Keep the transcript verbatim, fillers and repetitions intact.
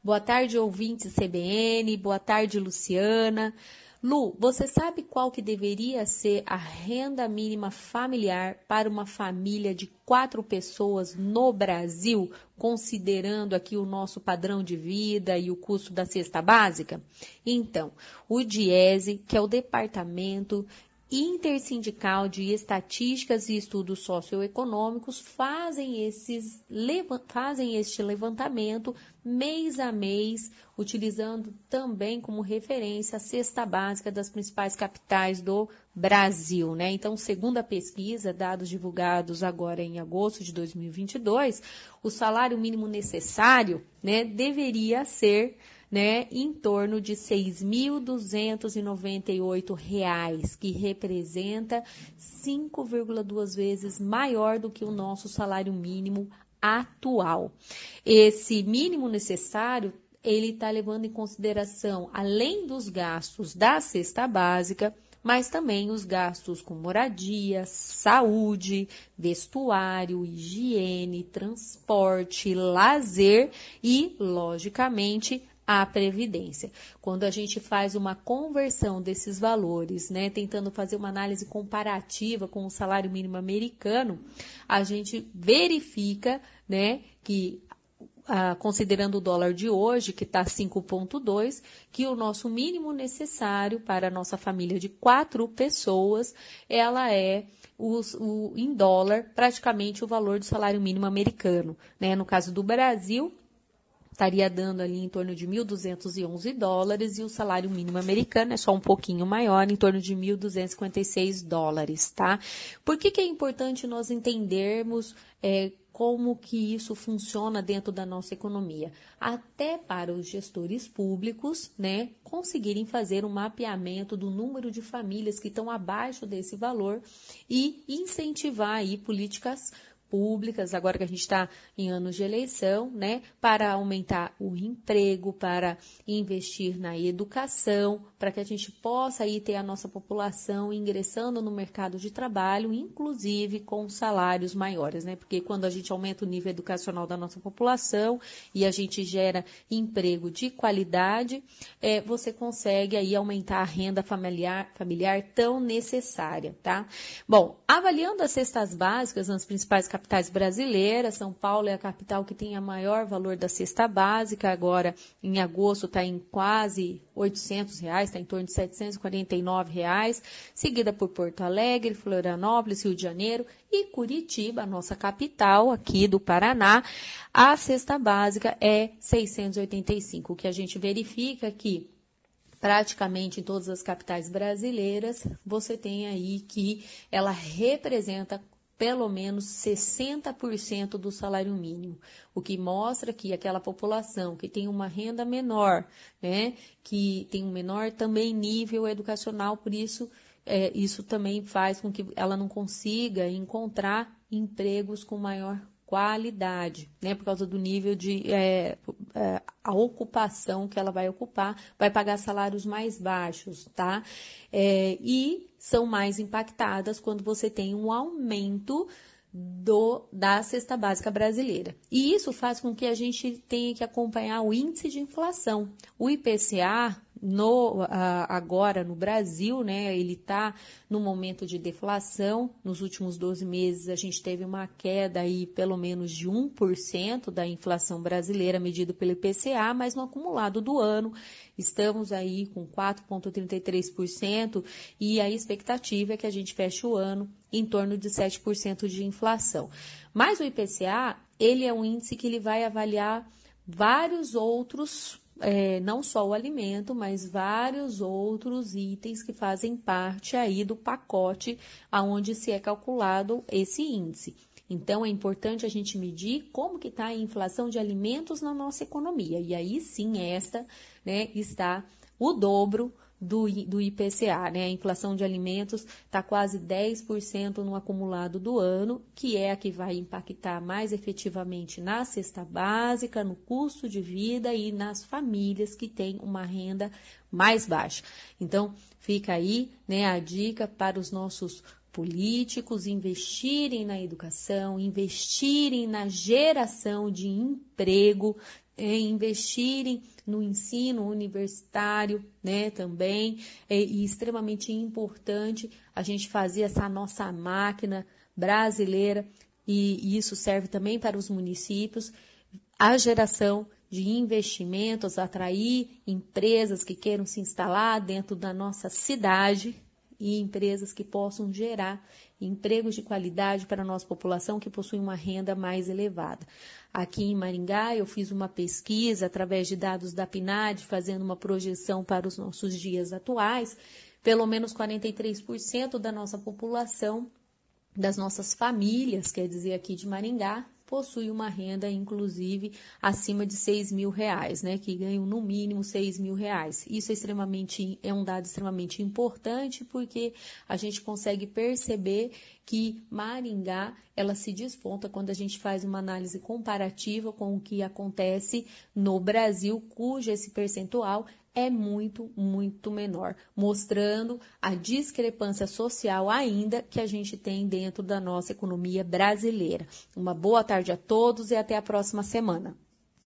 Boa tarde, ouvinte C B N. Boa tarde, Luciana. Lu, você sabe qual que deveria ser a renda mínima familiar para uma família de quatro pessoas no Brasil, considerando aqui o nosso padrão de vida e o custo da cesta básica? Então, o DIESE, que é o Departamento Intersindical de Estatísticas e Estudos Socioeconômicos, fazem, esses, fazem este levantamento mês a mês, utilizando também como referência a cesta básica das principais capitais do Brasil, né? Então, segundo a pesquisa, dados divulgados agora em agosto de dois mil e vinte e dois, o salário mínimo necessário, né, deveria ser, né, em torno de seis mil duzentos e noventa e oito reais, que representa cinco vírgula duas vezes maior do que o nosso salário mínimo atual. Esse mínimo necessário, ele está levando em consideração, além dos gastos da cesta básica, mas também os gastos com moradia, saúde, vestuário, higiene, transporte, lazer e, logicamente, a previdência. Quando a gente faz uma conversão desses valores, né, tentando fazer uma análise comparativa com o salário mínimo americano, a gente verifica, né, que ah, considerando o dólar de hoje, que está cinco vírgula dois, que o nosso mínimo necessário para a nossa família de quatro pessoas, ela é Os, o, em dólar, praticamente o valor do salário mínimo americano, né? No caso do Brasil, estaria dando ali em torno de mil duzentos e onze dólares, e o salário mínimo americano é só um pouquinho maior, em torno de mil duzentos e cinquenta e seis dólares, tá? Por que que é importante nós entendermos é, como que isso funciona dentro da nossa economia? Até para os gestores públicos, né, conseguirem fazer um mapeamento do número de famílias que estão abaixo desse valor e incentivar aí políticas públicas, agora que a gente está em anos de eleição, né, para aumentar o emprego, para investir na educação, para que a gente possa aí ter a nossa população ingressando no mercado de trabalho, inclusive com salários maiores, né, porque quando a gente aumenta o nível educacional da nossa população e a gente gera emprego de qualidade, é, você consegue aí aumentar a renda familiar, familiar tão necessária, tá? Bom, avaliando as cestas básicas nas principais capitais brasileiras, São Paulo é a capital que tem a maior valor da cesta básica, agora em agosto está em quase oitocentos reais, está em torno de setecentos e quarenta e nove reais, seguida por Porto Alegre, Florianópolis, Rio de Janeiro e Curitiba, a nossa capital aqui do Paraná. A cesta básica é seiscentos e oitenta e cinco, o que a gente verifica que praticamente em todas as capitais brasileiras, você tem aí que ela representa pelo menos sessenta por cento do salário mínimo, o que mostra que aquela população que tem uma renda menor, né, que tem um menor também nível educacional, por isso, é, isso também faz com que ela não consiga encontrar empregos com maior qualidade, né, por causa do nível de é, é, a ocupação que ela vai ocupar, vai pagar salários mais baixos, tá? É, e são mais impactadas quando você tem um aumento do, da cesta básica brasileira. E isso faz com que a gente tenha que acompanhar o índice de inflação. O I P C A, no, agora no Brasil, né, ele está no momento de deflação. Nos últimos doze meses, a gente teve uma queda aí pelo menos de um por cento da inflação brasileira, medido pelo I P C A, mas no acumulado do ano, estamos aí com quatro vírgula trinta e três por cento e a expectativa é que a gente feche o ano em torno de sete por cento de inflação. Mas o I P C A, ele é um índice que ele vai avaliar vários outros, é, não só o alimento, mas vários outros itens que fazem parte aí do pacote aonde se é calculado esse índice. Então, é importante a gente medir como que está a inflação de alimentos na nossa economia. E aí, sim, esta, né, está o dobro do, do I P C A, né? A inflação de alimentos está quase dez por cento no acumulado do ano, que é a que vai impactar mais efetivamente na cesta básica, no custo de vida e nas famílias que têm uma renda mais baixa. Então, fica aí, né, a dica para os nossos políticos investirem na educação, investirem na geração de emprego, é, investirem no ensino universitário, né, também, é, e extremamente importante a gente fazer essa nossa máquina brasileira, e, e isso serve também para os municípios, a geração de investimentos, atrair empresas que queiram se instalar dentro da nossa cidade e empresas que possam gerar empregos de qualidade para a nossa população que possui uma renda mais elevada. Aqui em Maringá, eu fiz uma pesquisa através de dados da P N A D, fazendo uma projeção para os nossos dias atuais. Pelo menos quarenta e três por cento da nossa população, das nossas famílias, quer dizer, aqui de Maringá, possui uma renda, inclusive, acima de seis mil reais, né? Que ganham no mínimo seis mil reais. Isso é extremamente, é um dado extremamente importante, porque a gente consegue perceber que Maringá, ela se desponta quando a gente faz uma análise comparativa com o que acontece no Brasil, cujo esse percentual é muito, muito menor, mostrando a discrepância social ainda que a gente tem dentro da nossa economia brasileira. Uma boa tarde a todos e até a próxima semana.